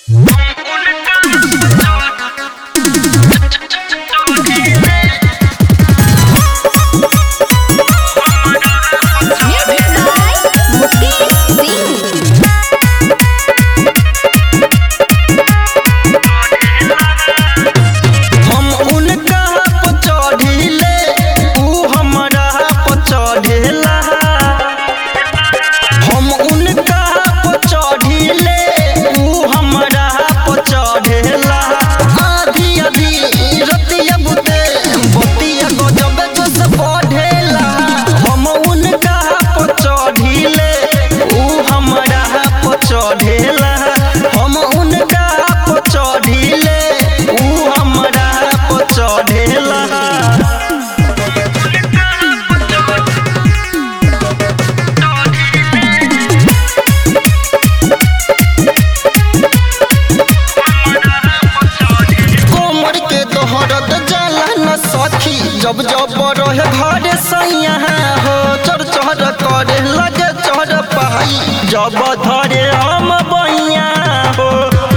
जब जब रहे घरे सैया हो चढ़ चढ़ करे लगे चढ़ पाई जब धरे हम बैया हो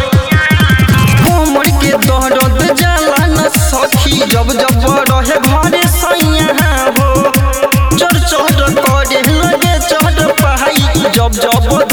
कोमर के दर्द जाला न सखी जब जब रहे घरे सैया हो चढ़ चढ़ करे लगे चढ़ पाई जब जब